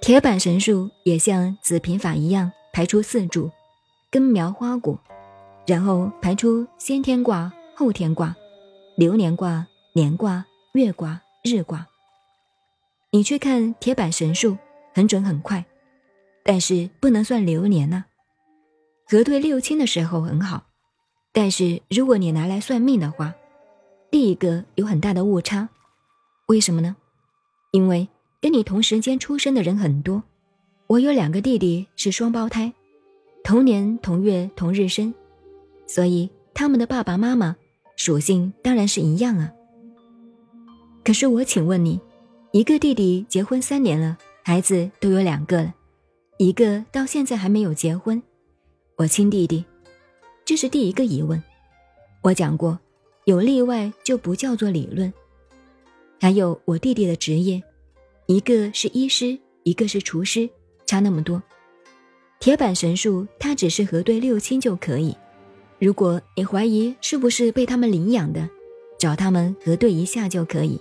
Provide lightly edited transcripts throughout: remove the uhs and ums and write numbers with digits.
铁板神树也像子平法一样排出4柱，根苗花果，然后排出先天卦、后天卦、流年卦、年卦、月卦、日卦。你去看铁板神树很准很快，但是不能算流年啊。核对六亲的时候很好，但是如果你拿来算命的话，第一个有很大的误差。为什么呢？因为跟你同时间出生的人很多，我有2个弟弟是双胞胎，同年同月同日生，所以他们的爸爸妈妈属性当然是一样啊。可是我请问你，一个弟弟结婚3年了，孩子都有2个了，一个到现在还没有结婚，我亲弟弟，这是第一个疑问。我讲过，有例外就不叫做理论。还有我弟弟的职业，一个是医师，一个是厨师，差那么多。铁板神树它只是核对六亲就可以，如果你怀疑是不是被他们领养的，找他们核对一下就可以。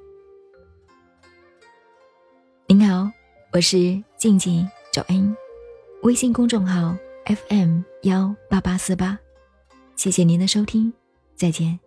您好，我是静静找恩，微信公众号 FM18848，谢谢您的收听，再见。